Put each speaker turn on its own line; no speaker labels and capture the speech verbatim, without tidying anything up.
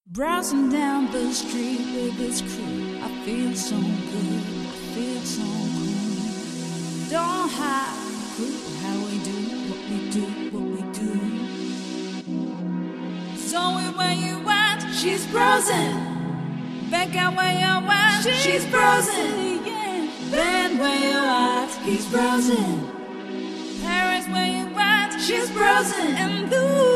Browsing down the street with this crew, I feel so good, I feel so cool. Don't have a clue how we do what we do, what we do. Zoe, where you at? She's browsing. Becca, where you at? She's, She's browsing. Yeah. Ben, where you at? He's browsing. Paris, where you at? She's browsing. And Lou.